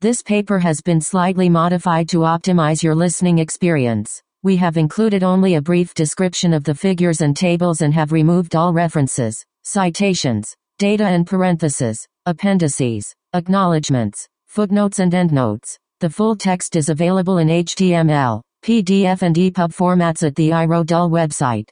This paper has been slightly modified to optimize your listening experience. We have included only a brief description of the figures and tables and have removed all references, citations, data and parentheses, appendices, acknowledgements, footnotes and endnotes. The full text is available in HTML, PDF and EPUB formats at the iRodul website,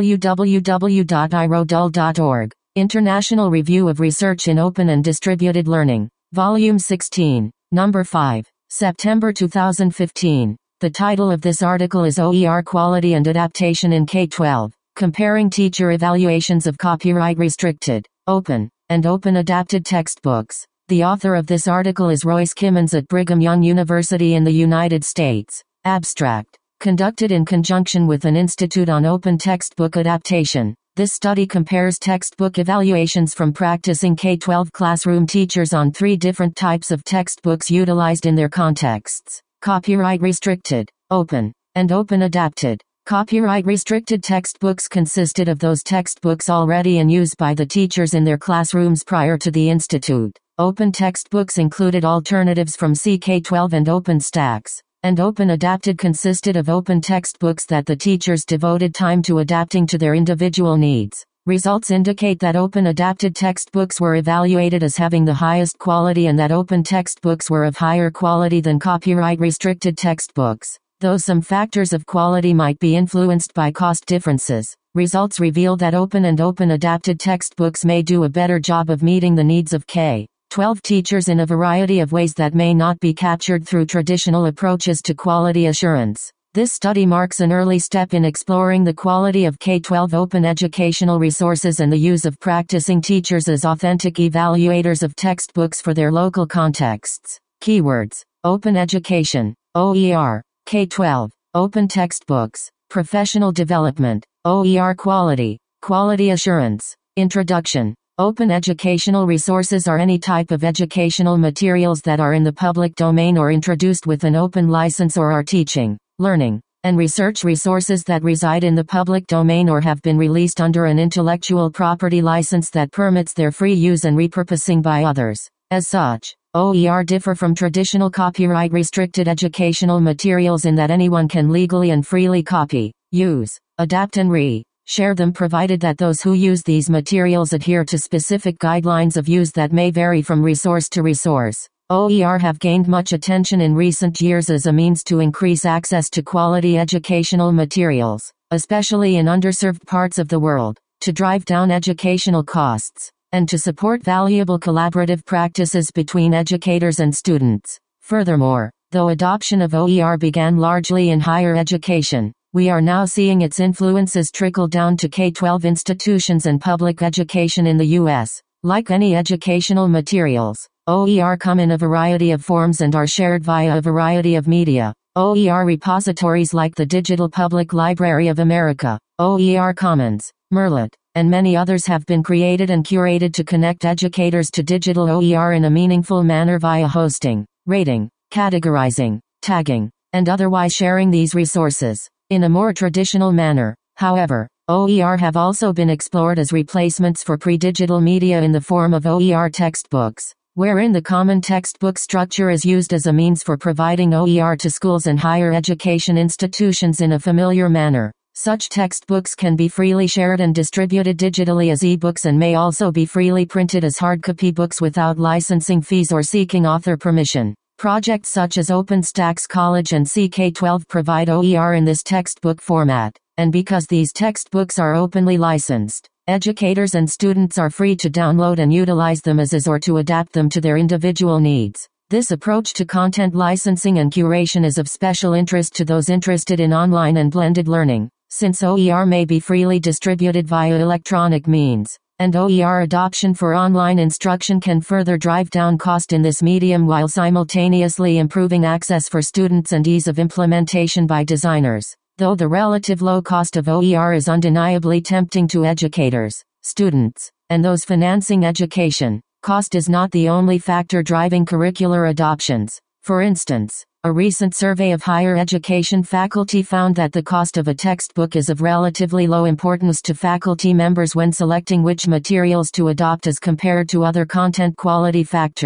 www.irodul.org. International Review of Research in Open and Distributed Learning, Volume 16, Number 5, September 2015. The title of this article is OER Quality and Adaptation in K-12, Comparing Teacher Evaluations of Copyright-Restricted, Open, and Open-Adapted Textbooks. The author of this article is Royce Kimmons at Brigham Young University in the United States. Abstract. Conducted in conjunction with an Institute on Open Textbook Adaptation. This study compares textbook evaluations from practicing K-12 classroom teachers on 3 different types of textbooks utilized in their contexts: copyright-restricted, open, and open-adapted. Copyright-restricted textbooks consisted of those textbooks already in use by the teachers in their classrooms prior to the institute. Open textbooks included alternatives from CK12 and OpenStax. And open-adapted consisted of open textbooks that the teachers devoted time to adapting to their individual needs. Results indicate that open-adapted textbooks were evaluated as having the highest quality and that open textbooks were of higher quality than copyright-restricted textbooks. Though some factors of quality might be influenced by cost differences, results reveal that open and open-adapted textbooks may do a better job of meeting the needs of K-12 teachers in a variety of ways that may not be captured through traditional approaches to quality assurance. This study marks an early step in exploring the quality of K-12 open educational resources and the use of practicing teachers as authentic evaluators of textbooks for their local contexts. Keywords: open education, OER, K-12, open textbooks, professional development, OER quality, quality assurance. Introduction. Open educational resources are any type of educational materials that are in the public domain or introduced with an open license or are teaching, learning, and research resources that reside in the public domain or have been released under an intellectual property license that permits their free use and repurposing by others. As such, OER differ from traditional copyright-restricted educational materials in that anyone can legally and freely copy, use, adapt and share them provided that those who use these materials adhere to specific guidelines of use that may vary from resource to resource. OER have gained much attention in recent years as a means to increase access to quality educational materials, especially in underserved parts of the world, to drive down educational costs, and to support valuable collaborative practices between educators and students. Furthermore, though adoption of OER began largely in higher education, we are now seeing its influences trickle down to K-12 institutions and public education in the U.S. Like any educational materials, OER come in a variety of forms and are shared via a variety of media. OER repositories like the Digital Public Library of America, OER Commons, Merlot, and many others have been created and curated to connect educators to digital OER in a meaningful manner via hosting, rating, categorizing, tagging, and otherwise sharing these resources. In a more traditional manner, however, OER have also been explored as replacements for pre-digital media in the form of OER textbooks, wherein the common textbook structure is used as a means for providing OER to schools and higher education institutions in a familiar manner. Such textbooks can be freely shared and distributed digitally as ebooks and may also be freely printed as hardcopy books without licensing fees or seeking author permission. Projects such as OpenStax College and CK12 provide OER in this textbook format, and because these textbooks are openly licensed, educators and students are free to download and utilize them as is or to adapt them to their individual needs. This approach to content licensing and curation is of special interest to those interested in online and blended learning, since OER may be freely distributed via electronic means, and OER adoption for online instruction can further drive down cost in this medium while simultaneously improving access for students and ease of implementation by designers. Though the relative low cost of OER is undeniably tempting to educators, students, and those financing education, cost is not the only factor driving curricular adoptions. For instance, a recent survey of higher education faculty found that the cost of a textbook is of relatively low importance to faculty members when selecting which materials to adopt as compared to other content quality factors.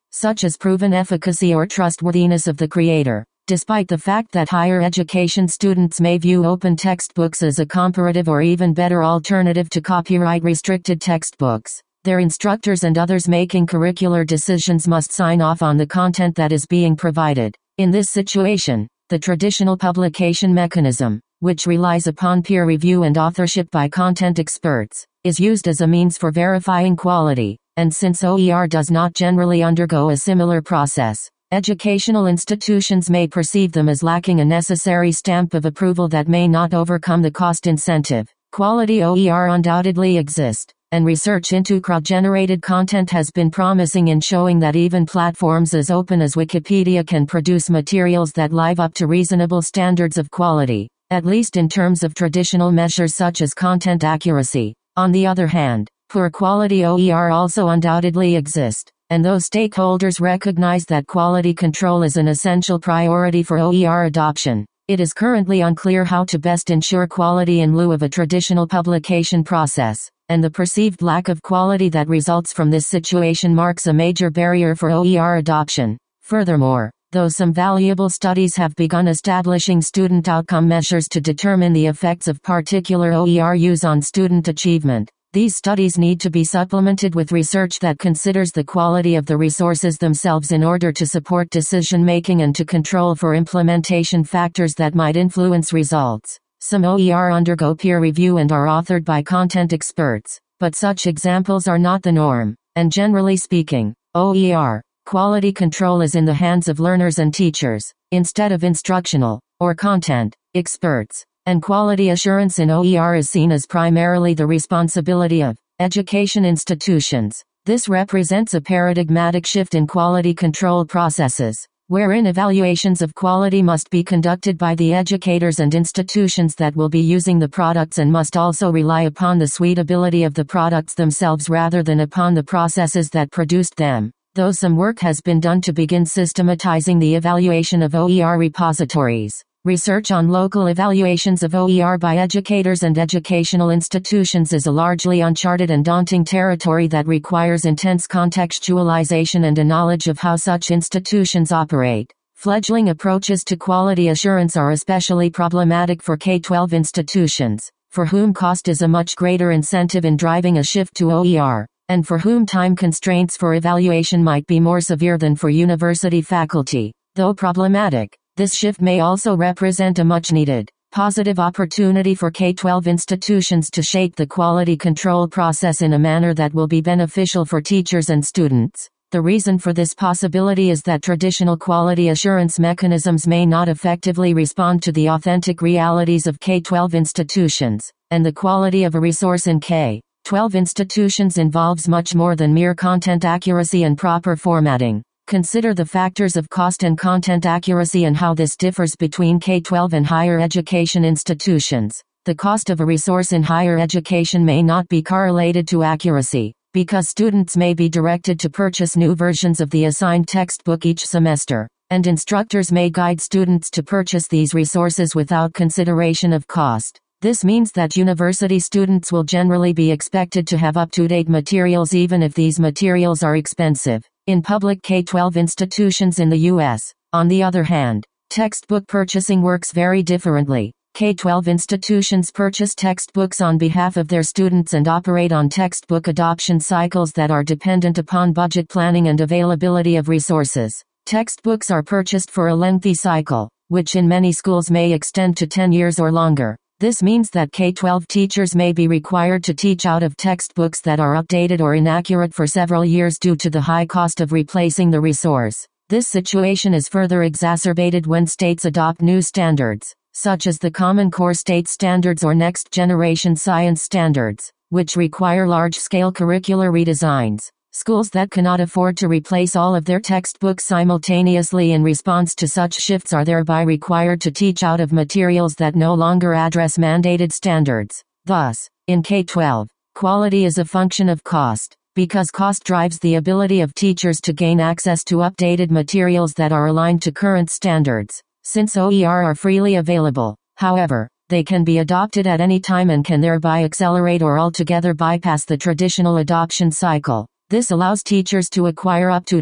such as proven efficacy or trustworthiness of the creator. Despite the fact that higher education students may view open textbooks as a comparative or even better alternative to copyright-restricted textbooks, their instructors and others making curricular decisions must sign off on the content that is being provided. In this situation, the traditional publication mechanism, which relies upon peer review and authorship by content experts, is used as a means for verifying quality, and since OER does not generally undergo a similar process, educational institutions may perceive them as lacking a necessary stamp of approval that may not overcome the cost incentive. Quality OER undoubtedly exist, and research into crowd-generated content has been promising in showing that even platforms as open as Wikipedia can produce materials that live up to reasonable standards of quality, at least in terms of traditional measures such as content accuracy. On the other hand, poor quality OER also undoubtedly exist, and those stakeholders recognize that quality control is an essential priority for OER adoption. It is currently unclear how to best ensure quality in lieu of a traditional publication process, and the perceived lack of quality that results from this situation marks a major barrier for OER adoption. Furthermore, though some valuable studies have begun establishing student outcome measures to determine the effects of particular OER use on student achievement, these studies need to be supplemented with research that considers the quality of the resources themselves in order to support decision-making and to control for implementation factors that might influence results. Some OER undergo peer review and are authored by content experts, but such examples are not the norm, and generally speaking, OER quality control is in the hands of learners and teachers, instead of instructional or content experts. And quality assurance in OER is seen as primarily the responsibility of education institutions. This represents a paradigmatic shift in quality control processes, wherein evaluations of quality must be conducted by the educators and institutions that will be using the products and must also rely upon the suitability of the products themselves rather than upon the processes that produced them. Though some work has been done to begin systematizing the evaluation of OER repositories, research on local evaluations of OER by educators and educational institutions is a largely uncharted and daunting territory that requires intense contextualization and a knowledge of how such institutions operate. Fledgling approaches to quality assurance are especially problematic for K-12 institutions, for whom cost is a much greater incentive in driving a shift to OER, and for whom time constraints for evaluation might be more severe than for university faculty. Though problematic, this shift may also represent a much-needed, positive opportunity for K-12 institutions to shape the quality control process in a manner that will be beneficial for teachers and students. The reason for this possibility is that traditional quality assurance mechanisms may not effectively respond to the authentic realities of K-12 institutions, and the quality of a resource in K-12 institutions involves much more than mere content accuracy and proper formatting. Consider the factors of cost and content accuracy and how this differs between K-12 and higher education institutions. The cost of a resource in higher education may not be correlated to accuracy, because students may be directed to purchase new versions of the assigned textbook each semester, and instructors may guide students to purchase these resources without consideration of cost. This means that university students will generally be expected to have up-to-date materials even if these materials are expensive. In public K-12 institutions in the U.S., on the other hand, textbook purchasing works very differently. K-12 institutions purchase textbooks on behalf of their students and operate on textbook adoption cycles that are dependent upon budget planning and availability of resources. Textbooks are purchased for a lengthy cycle, which in many schools may extend to 10 years or longer. This means that K-12 teachers may be required to teach out of textbooks that are outdated or inaccurate for several years due to the high cost of replacing the resource. This situation is further exacerbated when states adopt new standards, such as the Common Core State Standards or Next Generation Science Standards, which require large-scale curricular redesigns. Schools that cannot afford to replace all of their textbooks simultaneously in response to such shifts are thereby required to teach out of materials that no longer address mandated standards. Thus, in K-12, quality is a function of cost, because cost drives the ability of teachers to gain access to updated materials that are aligned to current standards. Since OER are freely available, however, they can be adopted at any time and can thereby accelerate or altogether bypass the traditional adoption cycle. This allows teachers to acquire up-to-date,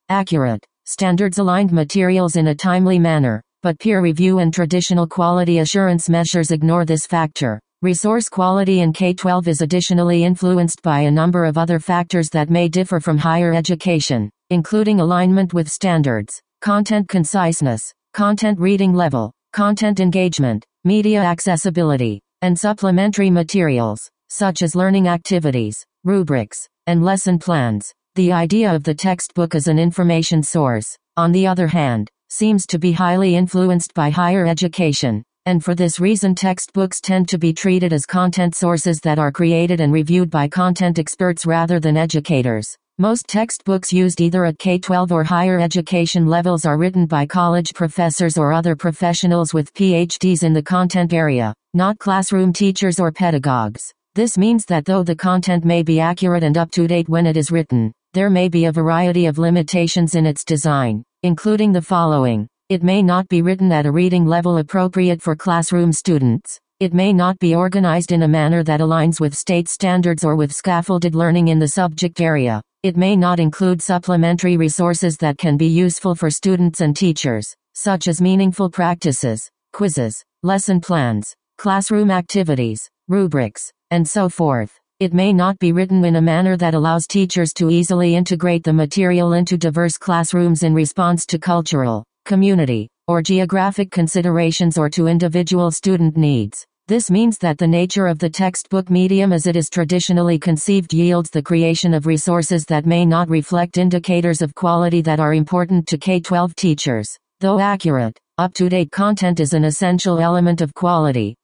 accurate, standards-aligned materials in a timely manner, but peer review and traditional quality assurance measures ignore this factor. Resource quality in K-12 is additionally influenced by a number of other factors that may differ from higher education, including alignment with standards, content conciseness, content reading level, content engagement, media accessibility, and supplementary materials, such as learning activities, rubrics, and lesson plans. The idea of the textbook as an information source, on the other hand, seems to be highly influenced by higher education, and for this reason textbooks tend to be treated as content sources that are created and reviewed by content experts rather than educators. Most textbooks used either at K-12 or higher education levels are written by college professors or other professionals with PhDs in the content area, not classroom teachers or pedagogues. This means that though the content may be accurate and up to date when it is written, there may be a variety of limitations in its design, including the following. It may not be written at a reading level appropriate for classroom students. It may not be organized in a manner that aligns with state standards or with scaffolded learning in the subject area. It may not include supplementary resources that can be useful for students and teachers, such as meaningful practices, quizzes, lesson plans, classroom activities, rubrics, and so forth. It may not be written in a manner that allows teachers to easily integrate the material into diverse classrooms in response to cultural, community, or geographic considerations or to individual student needs. This means that the nature of the textbook medium as it is traditionally conceived yields the creation of resources that may not reflect indicators of quality that are important to K-12 teachers. Though accurate, up-to-date content is an essential element of quality,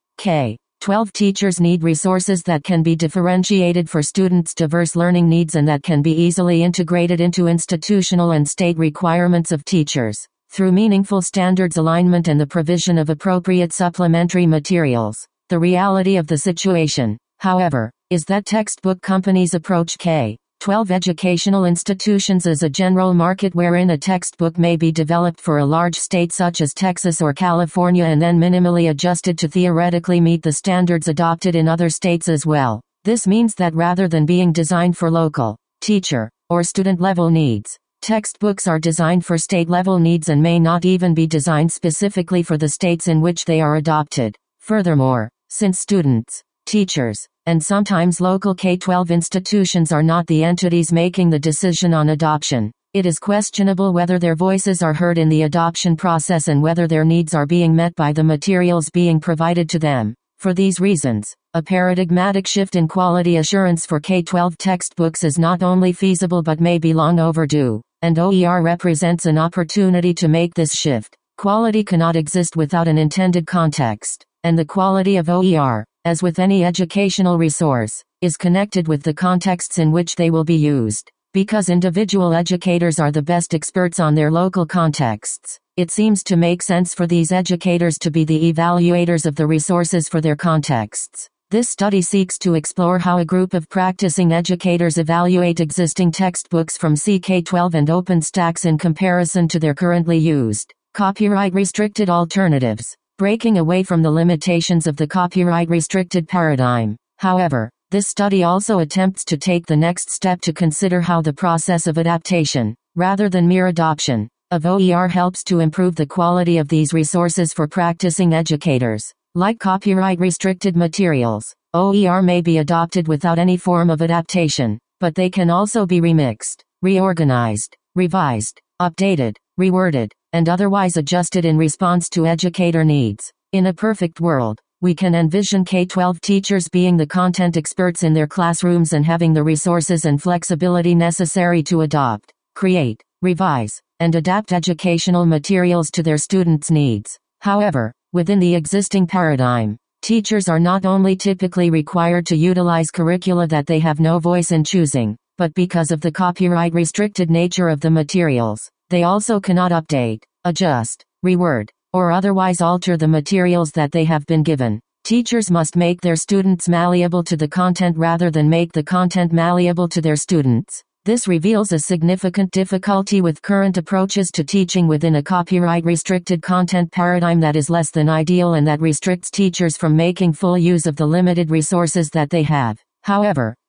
K-12 teachers need resources that can be differentiated for students' diverse learning needs and that can be easily integrated into institutional and state requirements of teachers. Through meaningful standards alignment and the provision of appropriate supplementary materials. The reality of the situation, however, is that textbook companies approach K-12 educational institutions as a general market wherein a textbook may be developed for a large state such as Texas or California and then minimally adjusted to theoretically meet the standards adopted in other states as well. This means that rather than being designed for local, teacher, or student-level needs, textbooks are designed for state-level needs and may not even be designed specifically for the states in which they are adopted. Furthermore, since students, teachers, and sometimes local K-12 institutions are not the entities making the decision on adoption, it is questionable whether their voices are heard in the adoption process and whether their needs are being met by the materials being provided to them. For these reasons, a paradigmatic shift in quality assurance for K-12 textbooks is not only feasible but may be long overdue. And OER represents an opportunity to make this shift. Quality cannot exist without an intended context, and the quality of OER, as with any educational resource, is connected with the contexts in which they will be used. Because individual educators are the best experts on their local contexts, it seems to make sense for these educators to be the evaluators of the resources for their contexts. This study seeks to explore how a group of practicing educators evaluate existing textbooks from CK12 and OpenStax in comparison to their currently used, copyright-restricted alternatives, breaking away from the limitations of the copyright-restricted paradigm. However, this study also attempts to take the next step to consider how the process of adaptation, rather than mere adoption, of OER helps to improve the quality of these resources for practicing educators. Like copyright-restricted materials, OER may be adopted without any form of adaptation, but they can also be remixed, reorganized, revised, updated, reworded, and otherwise adjusted in response to educator needs. In a perfect world, we can envision K-12 teachers being the content experts in their classrooms and having the resources and flexibility necessary to adopt, create, revise, and adapt educational materials to their students' needs. However, within the existing paradigm, teachers are not only typically required to utilize curricula that they have no voice in choosing, but because of the copyright-restricted nature of the materials, they also cannot update, adjust, reword, or otherwise alter the materials that they have been given. Teachers must make their students malleable to the content rather than make the content malleable to their students. This reveals a significant difficulty with current approaches to teaching within a copyright-restricted content paradigm that is less than ideal and that restricts teachers from making full use of the limited resources that they have. However,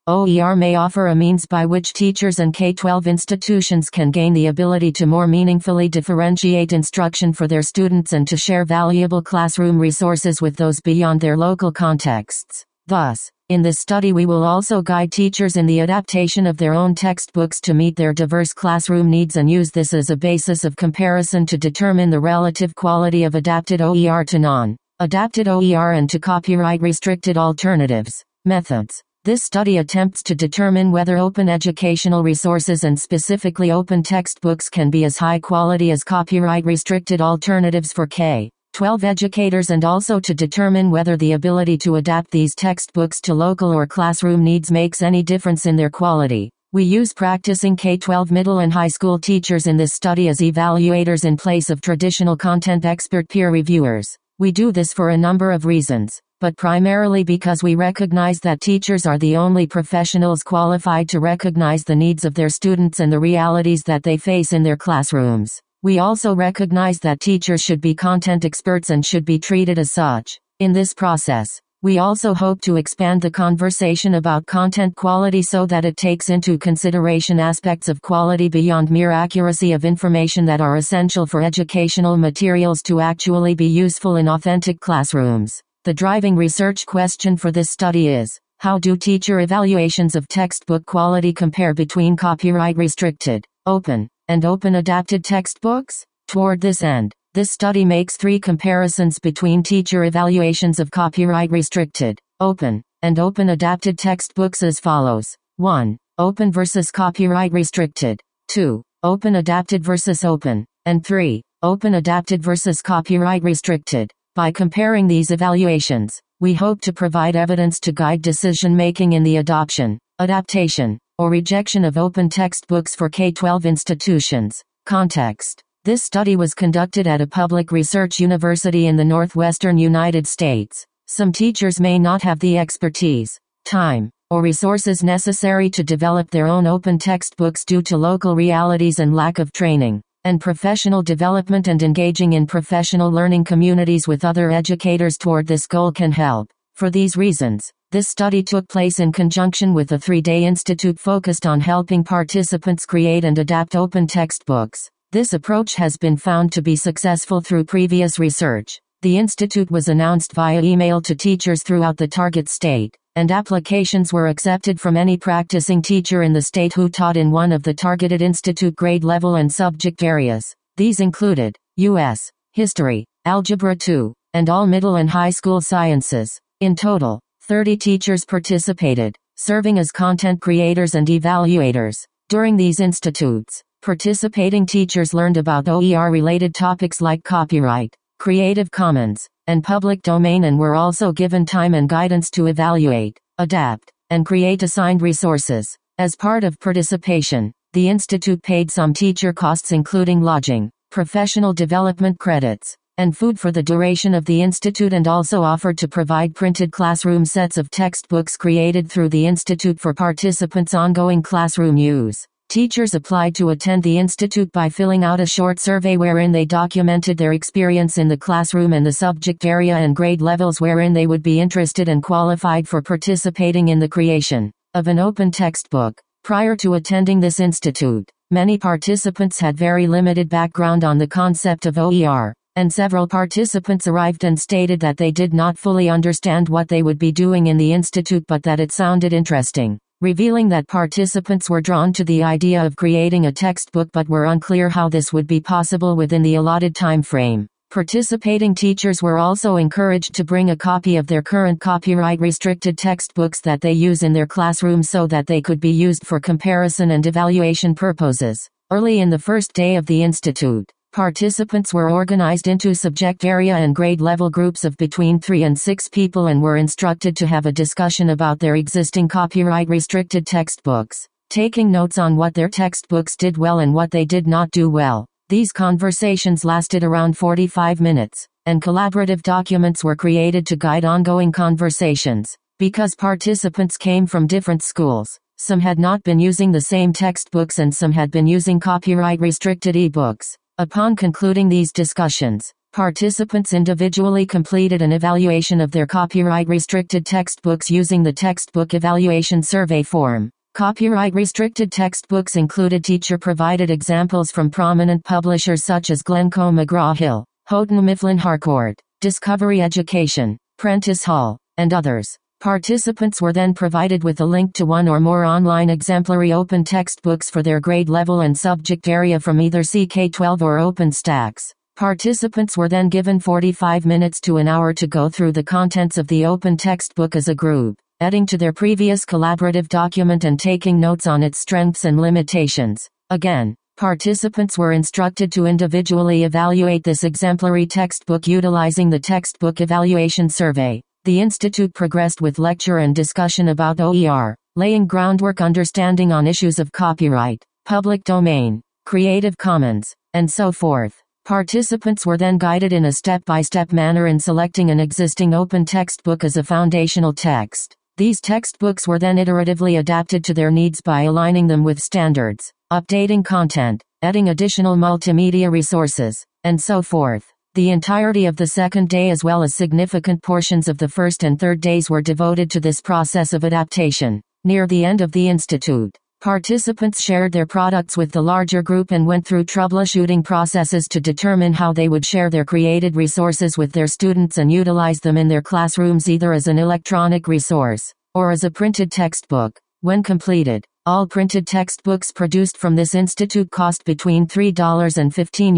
OER may offer a means by which teachers and K-12 institutions can gain the ability to more meaningfully differentiate instruction for their students and to share valuable classroom resources with those beyond their local contexts. Thus, in this study we will also guide teachers in the adaptation of their own textbooks to meet their diverse classroom needs and use this as a basis of comparison to determine the relative quality of adapted OER to non-adapted OER and to copyright-restricted alternatives. Methods. This study attempts to determine whether open educational resources and specifically open textbooks can be as high quality as copyright-restricted alternatives for K-12 educators and also to determine whether the ability to adapt these textbooks to local or classroom needs makes any difference in their quality. We use practicing K-12 middle and high school teachers in this study as evaluators in place of traditional content expert peer reviewers. We do this for a number of reasons, but primarily because we recognize that teachers are the only professionals qualified to recognize the needs of their students and the realities that they face in their classrooms. We also recognize that teachers should be content experts and should be treated as such. In this process, we also hope to expand the conversation about content quality so that it takes into consideration aspects of quality beyond mere accuracy of information that are essential for educational materials to actually be useful in authentic classrooms. The driving research question for this study is, how do teacher evaluations of textbook quality compare between copyright-restricted, open, and open-adapted textbooks? Toward this end, this study makes 3 comparisons between teacher evaluations of copyright-restricted, open, and open-adapted textbooks as follows. 1. Open versus copyright-restricted. 2. Open-adapted versus open. And 3. Open-adapted versus copyright-restricted. By comparing these evaluations, we hope to provide evidence to guide decision-making in the adoption, adaptation, or rejection of open textbooks for K-12 institutions. Context. This study was conducted at a public research university in the northwestern United States. Some teachers may not have the expertise, time, or resources necessary to develop their own open textbooks due to local realities and lack of training and professional development, and engaging in professional learning communities with other educators toward this goal can help. For these reasons, this study took place in conjunction with a 3-day institute focused on helping participants create and adapt open textbooks. This approach has been found to be successful through previous research. The institute was announced via email to teachers throughout the target state, and applications were accepted from any practicing teacher in the state who taught in one of the targeted institute grade level and subject areas. These included U.S. History, Algebra 2, and all middle and high school sciences. In total, 30 teachers participated, serving as content creators and evaluators. During these institutes, participating teachers learned about OER-related topics like copyright, Creative Commons, and public domain, and were also given time and guidance to evaluate, adapt, and create assigned resources. As part of participation, the institute paid some teacher costs including lodging, professional development credits, and food for the duration of the institute, and also offered to provide printed classroom sets of textbooks created through the institute for participants' ongoing classroom use. Teachers applied to attend the institute by filling out a short survey wherein they documented their experience in the classroom and the subject area and grade levels wherein they would be interested and qualified for participating in the creation of an open textbook. Prior to attending this institute, many participants had very limited background on the concept of OER, and several participants arrived and stated that they did not fully understand what they would be doing in the institute but that it sounded interesting, revealing that participants were drawn to the idea of creating a textbook but were unclear how this would be possible within the allotted time frame. Participating teachers were also encouraged to bring a copy of their current copyright-restricted textbooks that they use in their classrooms so that they could be used for comparison and evaluation purposes. Early in the first day of the institute, participants were organized into subject area and grade level groups of between 3 and 6 people and were instructed to have a discussion about their existing copyright-restricted textbooks, taking notes on what their textbooks did well and what they did not do well. These conversations lasted around 45 minutes, and collaborative documents were created to guide ongoing conversations. Because participants came from different schools, some had not been using the same textbooks and some had been using copyright-restricted ebooks. Upon concluding these discussions, Participants individually completed an evaluation of their copyright-restricted textbooks using the Textbook Evaluation Survey form. Copyright-restricted textbooks included teacher-provided examples from prominent publishers such as Glencoe McGraw-Hill, Houghton Mifflin Harcourt, Discovery Education, Prentice Hall, and others. Participants were then provided with a link to one or more online exemplary open textbooks for their grade level and subject area from either CK12 or OpenStax. Participants were then given 45 minutes to an hour to go through the contents of the open textbook as a group, adding to their previous collaborative document and taking notes on its strengths and limitations. Again, participants were instructed to individually evaluate this exemplary textbook utilizing the Textbook Evaluation Survey. The Institute progressed with lecture and discussion about OER, laying groundwork understanding on issues of copyright, public domain, Creative Commons, and so forth. Participants were then guided in a step-by-step manner in selecting an existing open textbook as a foundational text. These textbooks were then iteratively adapted to their needs by aligning them with standards, updating content, adding additional multimedia resources, and so forth. The entirety of the second day as well as significant portions of the first and third days were devoted to this process of adaptation. Near the end of the institute, participants shared their products with the larger group and went through troubleshooting processes to determine how they would share their created resources with their students and utilize them in their classrooms either as an electronic resource or as a printed textbook. When completed, all printed textbooks produced from this institute cost between $3 and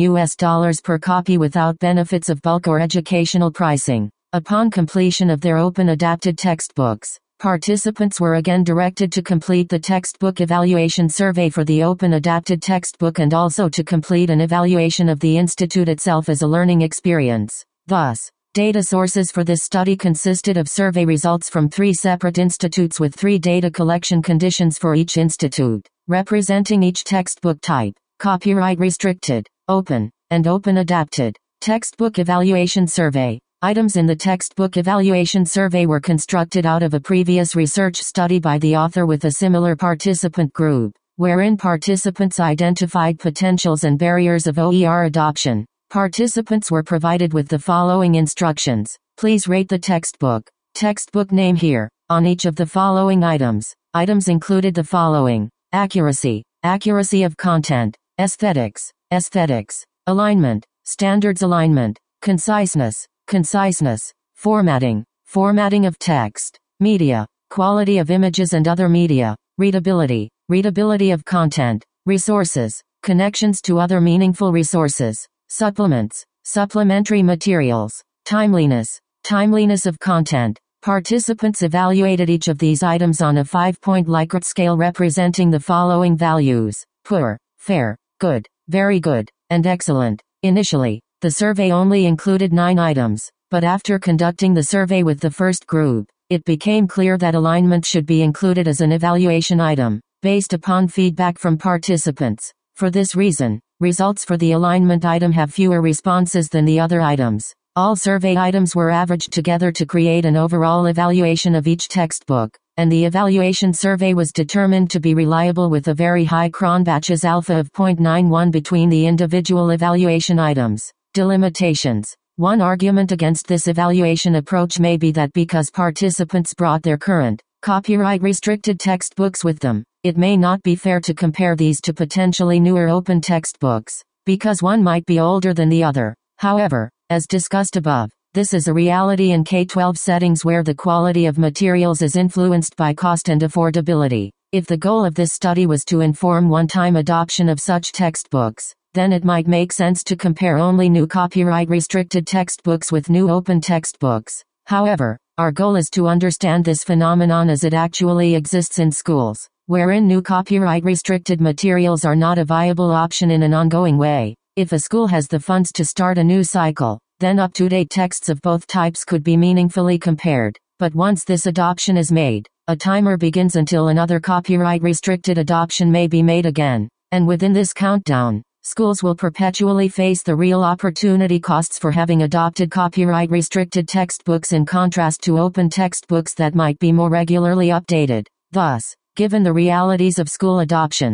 $15 per copy without benefits of bulk or educational pricing. Upon completion of their open adapted textbooks, participants were again directed to complete the Textbook Evaluation Survey for the open adapted textbook and also to complete an evaluation of the institute itself as a learning experience. Thus, data sources for this study consisted of survey results from 3 separate institutes with 3 data collection conditions for each institute, representing each textbook type: copyright restricted, open, and open adapted. Textbook Evaluation Survey. Items in the Textbook Evaluation Survey were constructed out of a previous research study by the author with a similar participant group, wherein participants identified potentials and barriers of OER adoption. Participants were provided with the following instructions. Please rate the textbook. Textbook name here. On each of the following items, items included the following: accuracy, accuracy of content; aesthetics, aesthetics; alignment, standards alignment; conciseness, conciseness; formatting, formatting of text; media, quality of images and other media; readability, readability of content; resources, connections to other meaningful resources; supplements, supplementary materials; timeliness, timeliness of content. Participants evaluated each of these items on a 5-point Likert scale representing the following values: poor, fair, good, very good, and excellent. Initially, the survey only included 9 items, but after conducting the survey with the first group, it became clear that alignment should be included as an evaluation item, based upon feedback from participants. For this reason, results for the alignment item have fewer responses than the other items. All survey items were averaged together to create an overall evaluation of each textbook, and the evaluation survey was determined to be reliable with a very high Cronbach's alpha of 0.91 between the individual evaluation items. Delimitations. One argument against this evaluation approach may be that because participants brought their current, copyright-restricted textbooks with them, it may not be fair to compare these to potentially newer open textbooks, because one might be older than the other. However, as discussed above, this is a reality in K-12 settings where the quality of materials is influenced by cost and affordability. If the goal of this study was to inform one-time adoption of such textbooks, then it might make sense to compare only new copyright-restricted textbooks with new open textbooks. However, our goal is to understand this phenomenon as it actually exists in schools, wherein new copyright-restricted materials are not a viable option in an ongoing way. If a school has the funds to start a new cycle, then up-to-date texts of both types could be meaningfully compared. But once this adoption is made, a timer begins until another copyright-restricted adoption may be made again. And within this countdown, schools will perpetually face the real opportunity costs for having adopted copyright-restricted textbooks in contrast to open textbooks that might be more regularly updated. Thus, given the realities of school adoptions,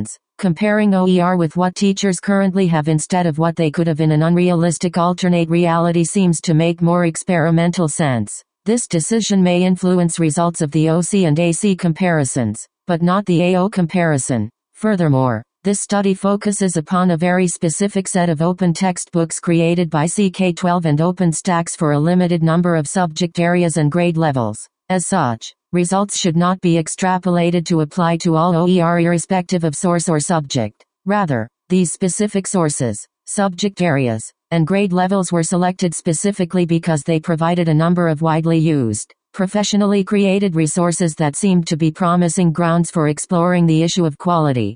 Comparing OER with what teachers currently have instead of what they could have in an unrealistic alternate reality seems to make more experimental sense. This decision may influence results of the OC and AC comparisons, but not the AO comparison. Furthermore, this study focuses upon a very specific set of open textbooks created by CK12 and OpenStax for a limited number of subject areas and grade levels. As such, results should not be extrapolated to apply to all OER irrespective of source or subject. Rather, these specific sources, subject areas, and grade levels were selected specifically because they provided a number of widely used, professionally created resources that seemed to be promising grounds for exploring the issue of quality.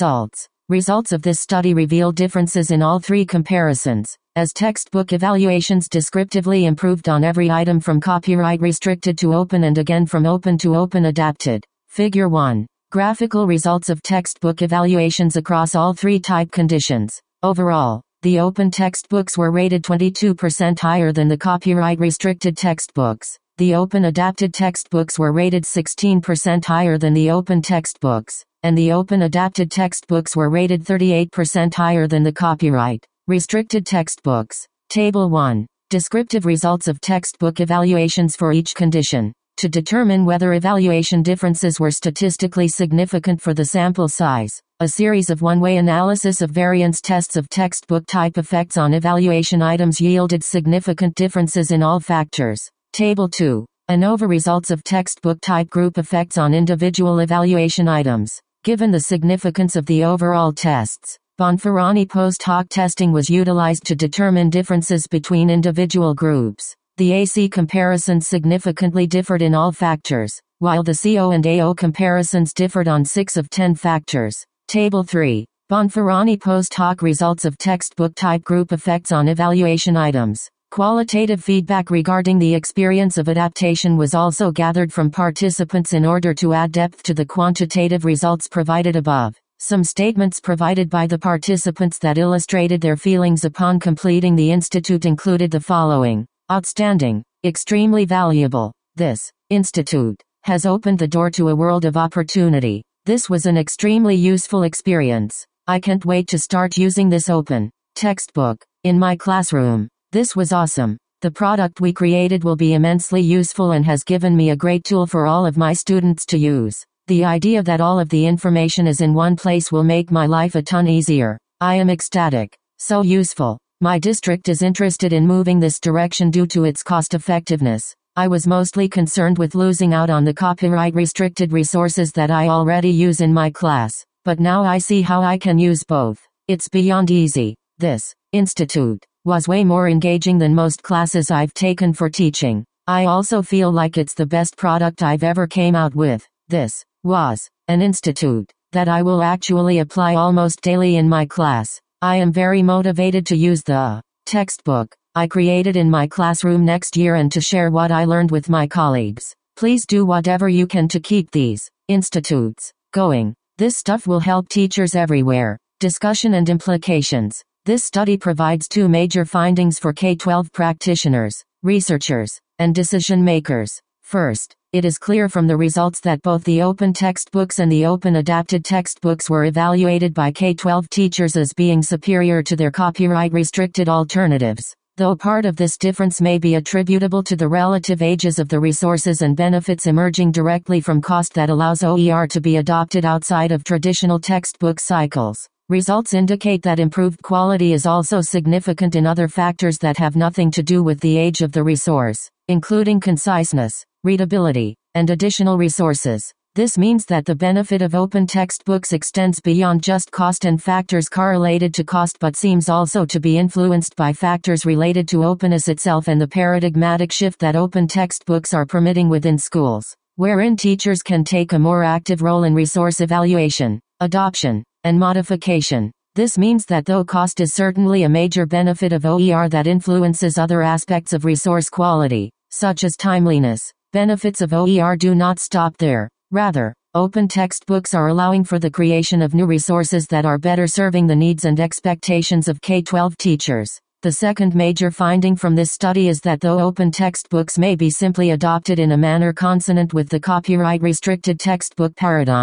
Results of this study reveal differences in all three comparisons, as textbook evaluations descriptively improved on every item from copyright restricted to open and again from open to open adapted. Figure 1. Graphical results of textbook evaluations across all three type conditions. Overall, the open textbooks were rated 22% higher than the copyright restricted textbooks. The open adapted textbooks were rated 16% higher than the open textbooks, and the open adapted textbooks were rated 38% higher than the copyright restricted textbooks. Table 1. Descriptive results of textbook evaluations for each condition. To determine whether evaluation differences were statistically significant for the sample size, a series of one-way analysis of variance tests of textbook type effects on evaluation items yielded significant differences in all factors. Table 2. ANOVA results of textbook type group effects on individual evaluation items. Given the significance of the overall tests, Bonferroni post hoc testing was utilized to determine differences between individual groups. The AC comparisons significantly differed in all factors, while the CO and AO comparisons differed on 6 of 10 factors. Table 3. Bonferroni post hoc results of textbook type group effects on evaluation items. Qualitative feedback regarding the experience of adaptation was also gathered from participants in order to add depth to the quantitative results provided above. Some statements provided by the participants that illustrated their feelings upon completing the institute included the following. Outstanding, extremely valuable. This institute has opened the door to a world of opportunity. This was an extremely useful experience. I can't wait to start using this open textbook in my classroom. This was awesome. The product we created will be immensely useful and has given me a great tool for all of my students to use. The idea that all of the information is in one place will make my life a ton easier. I am ecstatic. So useful. My district is interested in moving this direction due to its cost effectiveness. I was mostly concerned with losing out on the copyright restricted resources that I already use in my class, but now I see how I can use both. It's beyond easy. This institute was way more engaging than most classes I've taken for teaching. I also feel like it's the best product I've ever came out with. This was an institute that I will actually apply almost daily in my class. I am very motivated to use the textbook I created in my classroom next year and to share what I learned with my colleagues. Please do whatever you can to keep these institutes going. This stuff will help teachers everywhere. Discussion and implications. This study provides two major findings for K-12 practitioners, researchers, and decision makers. First, it is clear from the results that both the open textbooks and the open adapted textbooks were evaluated by K-12 teachers as being superior to their copyright-restricted alternatives. Though part of this difference may be attributable to the relative ages of the resources and benefits emerging directly from cost that allows OER to be adopted outside of traditional textbook cycles. Results indicate that improved quality is also significant in other factors that have nothing to do with the age of the resource, including conciseness, readability, and additional resources. This means that the benefit of open textbooks extends beyond just cost and factors correlated to cost but seems also to be influenced by factors related to openness itself and the paradigmatic shift that open textbooks are permitting within schools, wherein teachers can take a more active role in resource evaluation, adoption, and modification. This means that though cost is certainly a major benefit of OER that influences other aspects of resource quality, such as timeliness, benefits of OER do not stop there. Rather, open textbooks are allowing for the creation of new resources that are better serving the needs and expectations of K-12 teachers. The second major finding from this study is that though open textbooks may be simply adopted in a manner consonant with the copyright-restricted textbook paradigm,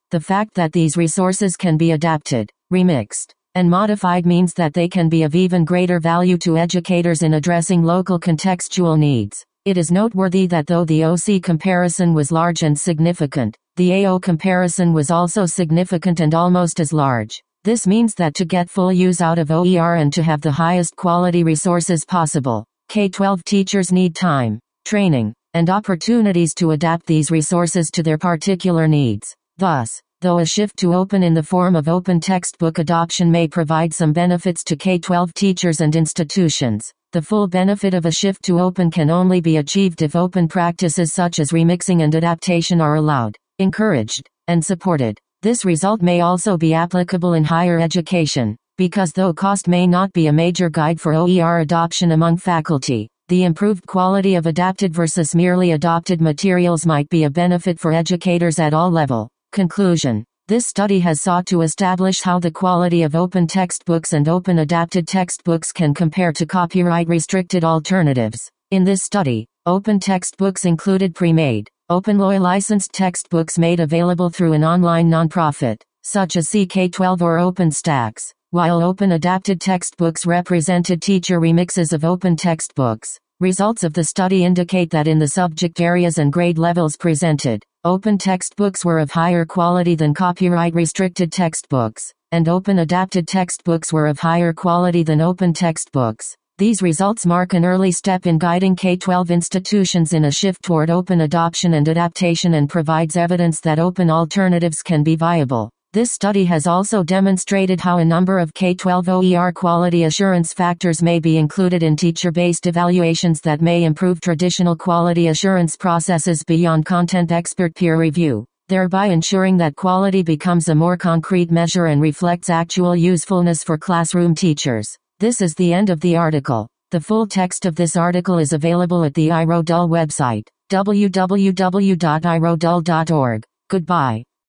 The fact that these resources can be adapted, remixed, and modified means that they can be of even greater value to educators in addressing local contextual needs. It is noteworthy that though the OC comparison was large and significant, the AO comparison was also significant and almost as large. This means that to get full use out of OER and to have the highest quality resources possible, K-12 teachers need time, training, and opportunities to adapt these resources to their particular needs. Thus, though a shift to open in the form of open textbook adoption may provide some benefits to K-12 teachers and institutions, the full benefit of a shift to open can only be achieved if open practices such as remixing and adaptation are allowed, encouraged, and supported. This result may also be applicable in higher education, because though cost may not be a major guide for OER adoption among faculty, the improved quality of adapted versus merely adopted materials might be a benefit for educators at all levels. Conclusion. This study has sought to establish how the quality of open textbooks and open adapted textbooks can compare to copyright-restricted alternatives. In this study, open textbooks included pre-made, OpenLOI licensed textbooks made available through an online nonprofit, such as CK12 or OpenStax, while open adapted textbooks represented teacher remixes of open textbooks. Results of the study indicate that in the subject areas and grade levels presented, open textbooks were of higher quality than copyright-restricted textbooks, and open adapted textbooks were of higher quality than open textbooks. These results mark an early step in guiding K-12 institutions in a shift toward open adoption and adaptation and provides evidence that open alternatives can be viable. This study has also demonstrated how a number of K-12 OER quality assurance factors may be included in teacher-based evaluations that may improve traditional quality assurance processes beyond content expert peer review, thereby ensuring that quality becomes a more concrete measure and reflects actual usefulness for classroom teachers. This is the end of the article. The full text of this article is available at the iRodul website, www.irodul.org. Goodbye.